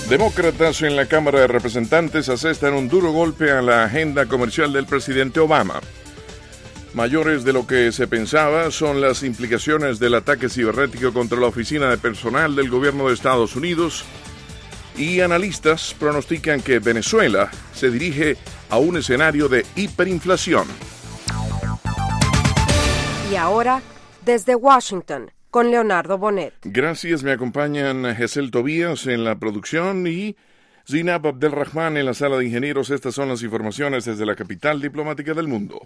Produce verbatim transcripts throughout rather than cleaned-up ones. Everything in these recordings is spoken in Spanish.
Demócratas en la Cámara de Representantes asestan un duro golpe a la agenda comercial del presidente Obama. Mayores de lo que se pensaba son las implicaciones del ataque cibernético contra la oficina de personal del gobierno de Estados Unidos, y analistas pronostican que Venezuela se dirige a un escenario de hiperinflación. Y ahora, desde Washington, con Leonardo Bonet. Gracias, me acompañan Gesel Tobías en la producción y Zinab Abdelrahman en la sala de ingenieros. Estas son las informaciones desde la capital diplomática del mundo.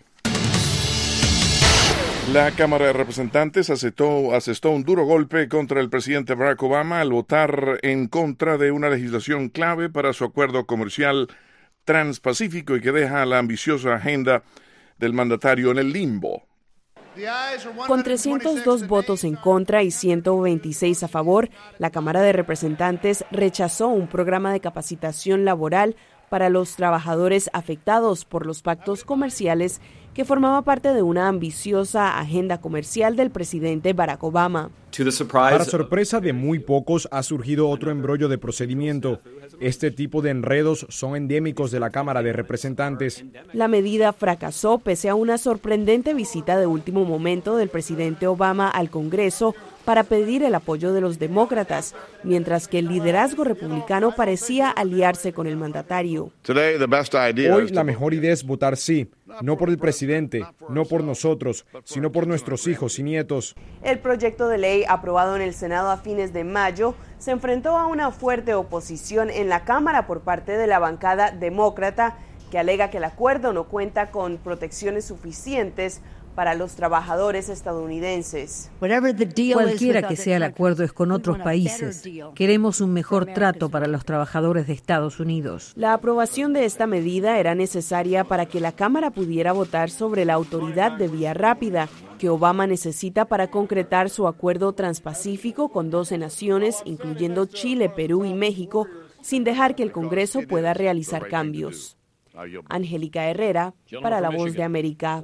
La Cámara de Representantes asestó, asestó un duro golpe contra el presidente Barack Obama al votar en contra de una legislación clave para su acuerdo comercial transpacífico y que deja la ambiciosa agenda del mandatario en el limbo. Con trescientos dos votos en contra y ciento veintiséis a favor, la Cámara de Representantes rechazó un programa de capacitación laboral para los trabajadores afectados por los pactos comerciales que formaba parte de una ambiciosa agenda comercial del presidente Barack Obama. Para sorpresa de muy pocos, ha surgido otro embrollo de procedimiento. Este tipo de enredos son endémicos de la Cámara de Representantes. La medida fracasó pese a una sorprendente visita de último momento del presidente Obama al Congreso para pedir el apoyo de los demócratas, mientras que el liderazgo republicano parecía aliarse con el mandatario. Hoy la mejor idea es votar sí, no por el presidente, no por nosotros, sino por nuestros hijos y nietos. El proyecto de ley aprobado en el Senado a fines de mayo se enfrentó a una fuerte oposición en la Cámara por parte de la bancada demócrata, que alega que el acuerdo no cuenta con protecciones suficientes para los trabajadores estadounidenses. Cualquiera que sea el acuerdo es con otros países. Queremos un mejor trato para los trabajadores de Estados Unidos. La aprobación de esta medida era necesaria para que la Cámara pudiera votar sobre la autoridad de vía rápida que Obama necesita para concretar su acuerdo transpacífico con doce naciones, incluyendo Chile, Perú y México, sin dejar que el Congreso pueda realizar cambios. Angélica Herrera, para La Voz de América.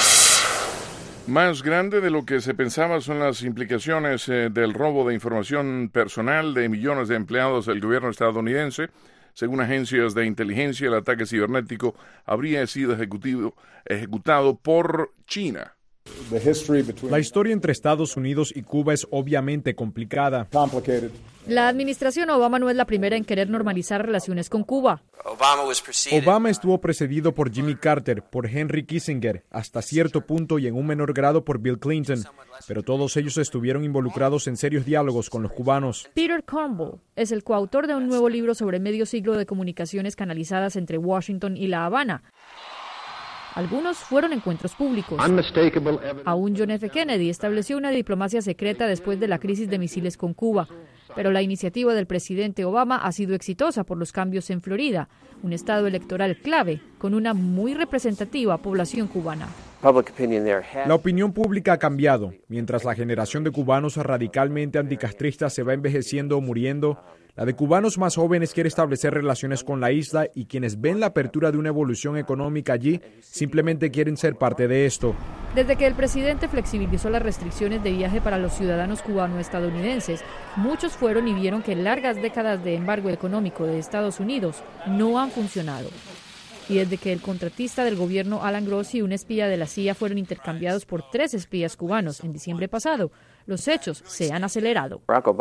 Más grande de lo que se pensaba son las implicaciones eh, del robo de información personal de millones de empleados del gobierno estadounidense. Según agencias de inteligencia, el ataque cibernético habría sido ejecutivo, ejecutado por China. La historia entre Estados Unidos y Cuba es obviamente complicada. La administración Obama no es la primera en querer normalizar relaciones con Cuba. Obama estuvo precedido por Jimmy Carter, por Henry Kissinger, hasta cierto punto y en un menor grado por Bill Clinton, pero todos ellos estuvieron involucrados en serios diálogos con los cubanos. Peter Cornwall es el coautor de un nuevo libro sobre medio siglo de comunicaciones canalizadas entre Washington y La Habana. Algunos fueron encuentros públicos. Aún John F. Kennedy estableció una diplomacia secreta después de la crisis de misiles con Cuba. Pero la iniciativa del presidente Obama ha sido exitosa por los cambios en Florida, un estado electoral clave con una muy representativa población cubana. La opinión pública ha cambiado. Mientras la generación de cubanos radicalmente anticastristas se va envejeciendo o muriendo, la de cubanos más jóvenes quiere establecer relaciones con la isla y quienes ven la apertura de una evolución económica allí simplemente quieren ser parte de esto. Desde que el presidente flexibilizó las restricciones de viaje para los ciudadanos cubano-estadounidenses, muchos fueron y vieron que largas décadas de embargo económico de Estados Unidos no han funcionado. Y desde que el contratista del gobierno Alan Grossi y un espía de la C I A fueron intercambiados por tres espías cubanos en diciembre pasado, los hechos se han acelerado.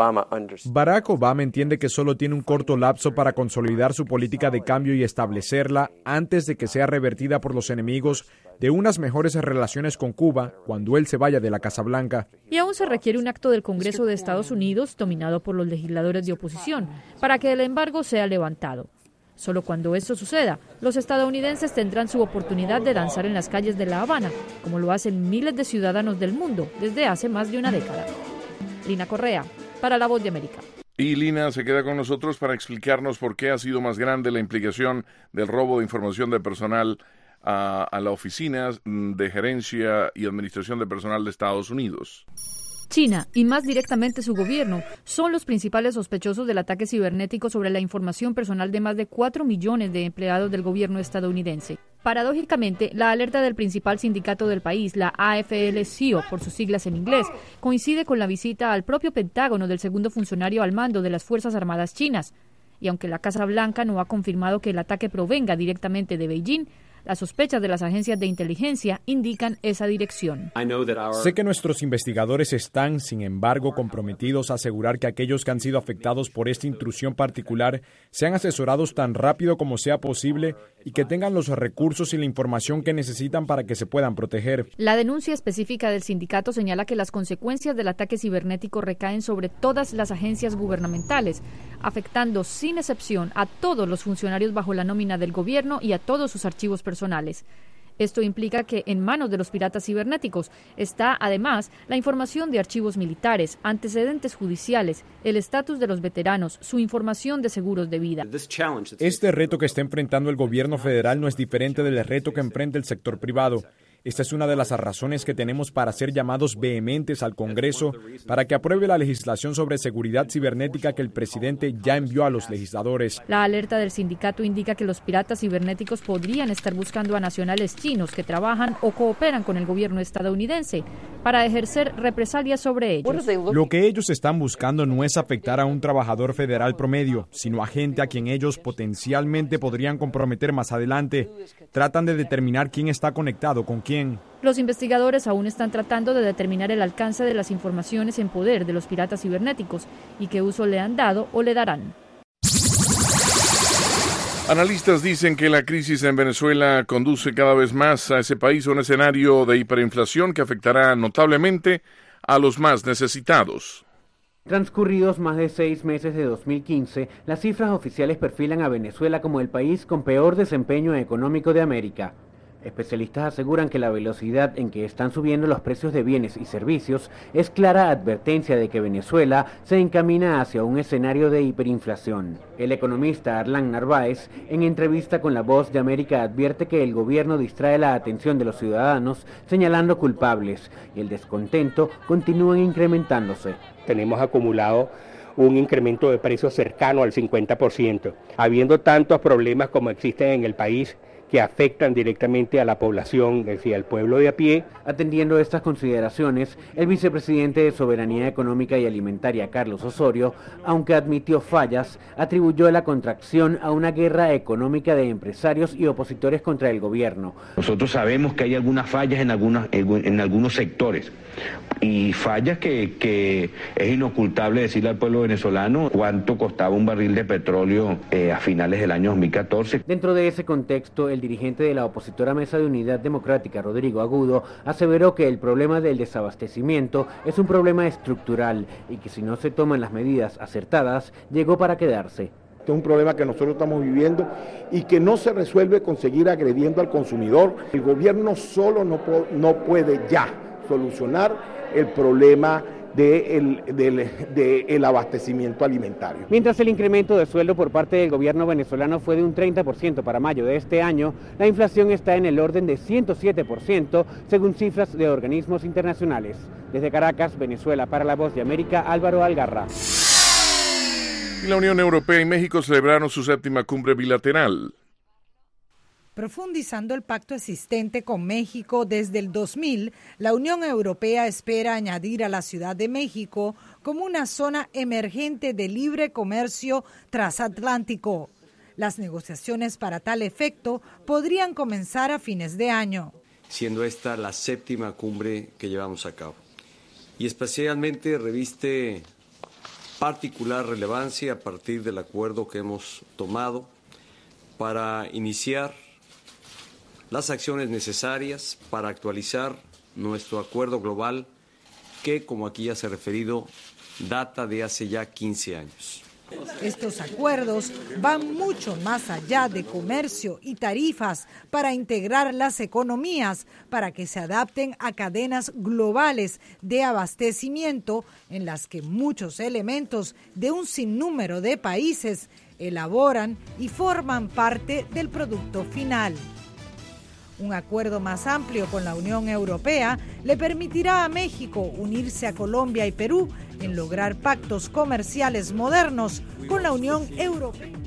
Barack Obama entiende que solo tiene un corto lapso para consolidar su política de cambio y establecerla antes de que sea revertida por los enemigos de unas mejores relaciones con Cuba cuando él se vaya de la Casa Blanca. Y aún se requiere un acto del Congreso de Estados Unidos, dominado por los legisladores de oposición, para que el embargo sea levantado. Solo cuando esto suceda, los estadounidenses tendrán su oportunidad de danzar en las calles de La Habana, como lo hacen miles de ciudadanos del mundo desde hace más de una década. Lina Correa, para La Voz de América. Y Lina se queda con nosotros para explicarnos por qué ha sido más grande la implicación del robo de información de personal a, a la Oficina de Gerencia y Administración de Personal de Estados Unidos. China, y más directamente su gobierno, son los principales sospechosos del ataque cibernético sobre la información personal de más de cuatro millones de empleados del gobierno estadounidense. Paradójicamente, la alerta del principal sindicato del país, la A F L C I O por sus siglas en inglés, coincide con la visita al propio Pentágono del segundo funcionario al mando de las Fuerzas Armadas chinas. Y aunque la Casa Blanca no ha confirmado que el ataque provenga directamente de Beijing, las sospechas de las agencias de inteligencia indican esa dirección. Sé que nuestros investigadores están, sin embargo, comprometidos a asegurar que aquellos que han sido afectados por esta intrusión particular sean asesorados tan rápido como sea posible y que tengan los recursos y la información que necesitan para que se puedan proteger. La denuncia específica del sindicato señala que las consecuencias del ataque cibernético recaen sobre todas las agencias gubernamentales, afectando sin excepción a todos los funcionarios bajo la nómina del gobierno y a todos sus archivos personales. Esto implica que en manos de los piratas cibernéticos está, además, la información de archivos militares, antecedentes judiciales, el estatus de los veteranos, su información de seguros de vida. Este reto que está enfrentando el gobierno federal no es diferente del reto que enfrenta el sector privado. Esta es una de las razones que tenemos para hacer llamados vehementes al Congreso para que apruebe la legislación sobre seguridad cibernética que el presidente ya envió a los legisladores. La alerta del sindicato indica que los piratas cibernéticos podrían estar buscando a nacionales chinos que trabajan o cooperan con el gobierno estadounidense para ejercer represalias sobre ellos. Lo que ellos están buscando no es afectar a un trabajador federal promedio, sino a gente a quien ellos potencialmente podrían comprometer más adelante. Tratan de determinar quién está conectado con quién. Los investigadores aún están tratando de determinar el alcance de las informaciones en poder de los piratas cibernéticos y qué uso le han dado o le darán. Analistas dicen que la crisis en Venezuela conduce cada vez más a ese país a un escenario de hiperinflación que afectará notablemente a los más necesitados. Transcurridos más de seis meses de dos mil quince, las cifras oficiales perfilan a Venezuela como el país con peor desempeño económico de América. Especialistas aseguran que la velocidad en que están subiendo los precios de bienes y servicios es clara advertencia de que Venezuela se encamina hacia un escenario de hiperinflación. El economista Arlan Narváez, en entrevista con La Voz de América, advierte que el gobierno distrae la atención de los ciudadanos señalando culpables y el descontento continúa incrementándose. Tenemos acumulado un incremento de precios cercano al cincuenta por ciento. Habiendo tantos problemas como existen en el país, que afectan directamente a la población, es decir, al pueblo de a pie. Atendiendo estas consideraciones, el vicepresidente de Soberanía Económica y Alimentaria, Carlos Osorio, aunque admitió fallas, atribuyó la contracción a una guerra económica de empresarios y opositores contra el gobierno. Nosotros sabemos que hay algunas fallas en, algunas, en algunos sectores, y fallas que, que es inocultable decirle al pueblo venezolano cuánto costaba un barril de petróleo eh, a finales del año dos mil catorce. Dentro de ese contexto, el dirigente de la opositora Mesa de Unidad Democrática, Rodrigo Agudo, aseveró que el problema del desabastecimiento es un problema estructural y que si no se toman las medidas acertadas, llegó para quedarse. Este es un problema que nosotros estamos viviendo y que no se resuelve con seguir agrediendo al consumidor. El gobierno solo no, no puede ya solucionar el problema del de de el abastecimiento alimentario. Mientras el incremento de sueldo por parte del gobierno venezolano fue de un treinta por ciento para mayo de este año, la inflación está en el orden de ciento siete por ciento, según cifras de organismos internacionales. Desde Caracas, Venezuela, para La Voz de América, Álvaro Algarra. Y la Unión Europea y México celebraron su séptima cumbre bilateral. Profundizando el pacto existente con México desde el dos mil, la Unión Europea espera añadir a la Ciudad de México como una zona emergente de libre comercio transatlántico. Las negociaciones para tal efecto podrían comenzar a fines de año. Siendo esta la séptima cumbre que llevamos a cabo. Y especialmente reviste particular relevancia a partir del acuerdo que hemos tomado para iniciar las acciones necesarias para actualizar nuestro acuerdo global que, como aquí ya se ha referido, data de hace ya quince años. Estos acuerdos van mucho más allá de comercio y tarifas para integrar las economías para que se adapten a cadenas globales de abastecimiento en las que muchos elementos de un sinnúmero de países elaboran y forman parte del producto final. Un acuerdo más amplio con la Unión Europea le permitirá a México unirse a Colombia y Perú en lograr pactos comerciales modernos con la Unión Europea.